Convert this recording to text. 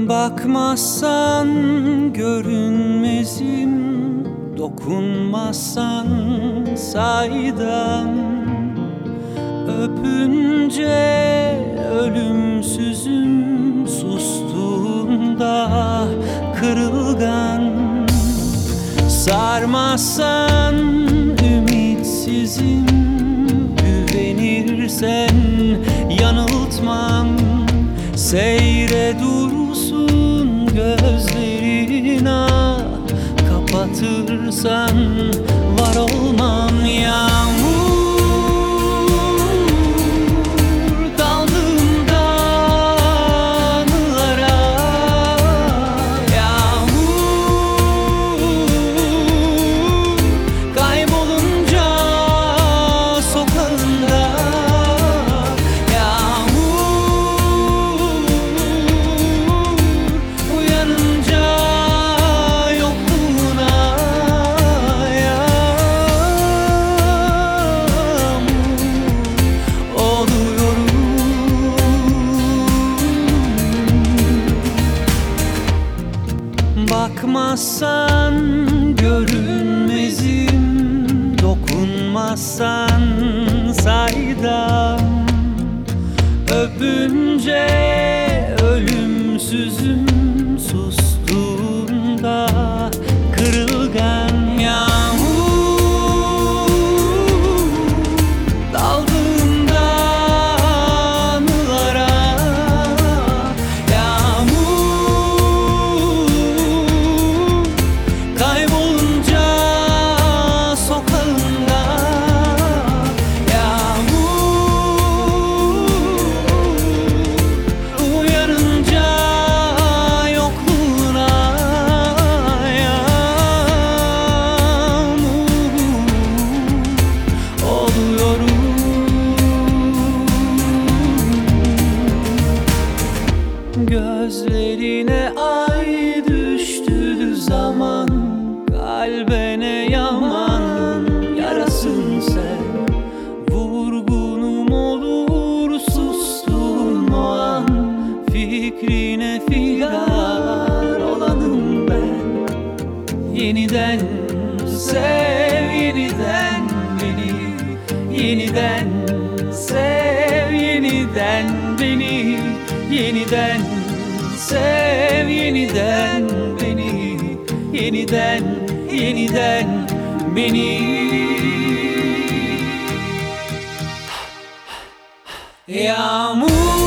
Bakmazsan görünmezim, dokunmazsan saydam. Öpünce ölümsüzüm, sustuğunda kırılgan. Sarmazsan ümitsizim, güvenirsen yanıltmam. Seyre dursun gözlerin, ah, kapatırsan var olmam. Yağmur daldığımda anılara, yağmur kaybolunca sokağında, uyanınca yokluğuna, yağmur oluyorum. Bakmazsan görünmezim, dokunmazsan saydam. Öpünce ölümsüzüm, sustuğunda kırılgan. Yağmur daldığında anılara, yağmur kaybolunca sokağında, uyanınca yokluğuna, yağmur oluyorum. Gözlerine ay düştüğü zaman, kalbine yaman yarasın sen. Vurgunum olur sustuğun o an, fikrine figan olanım ben. Yeniden sev, yeniden beni, yeniden sev, yeniden beni, yeniden sev, yeniden beni, yeniden, yeniden beni. Yağmur